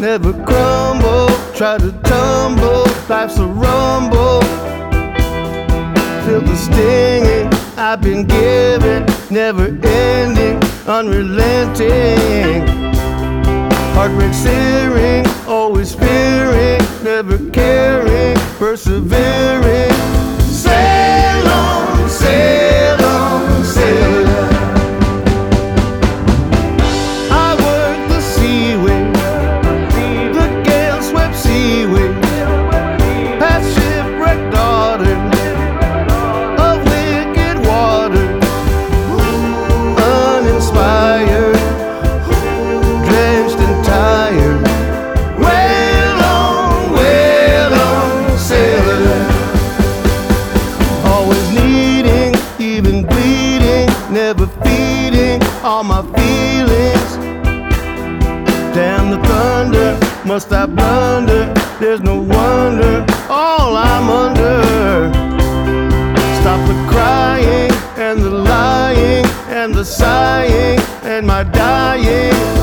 never crumble. Try to tumble, life's a rumble. Feel the stinging I've been given, never ending, unrelenting. Heartbreak searing, always fearing, never caring, persevering. Sail on, sail on, sail on. I work the seaway, the gale-swept seaway, past shipwrecked daughters of wicked water, uninspired, drenched and tired. Wail on, sailor. Always needing, even bleeding, never feeding all my feelings. Damn the thunder, must I blunder? There's no wonder, all I'm under. Stop the crying and the lying and the sighing and my dying.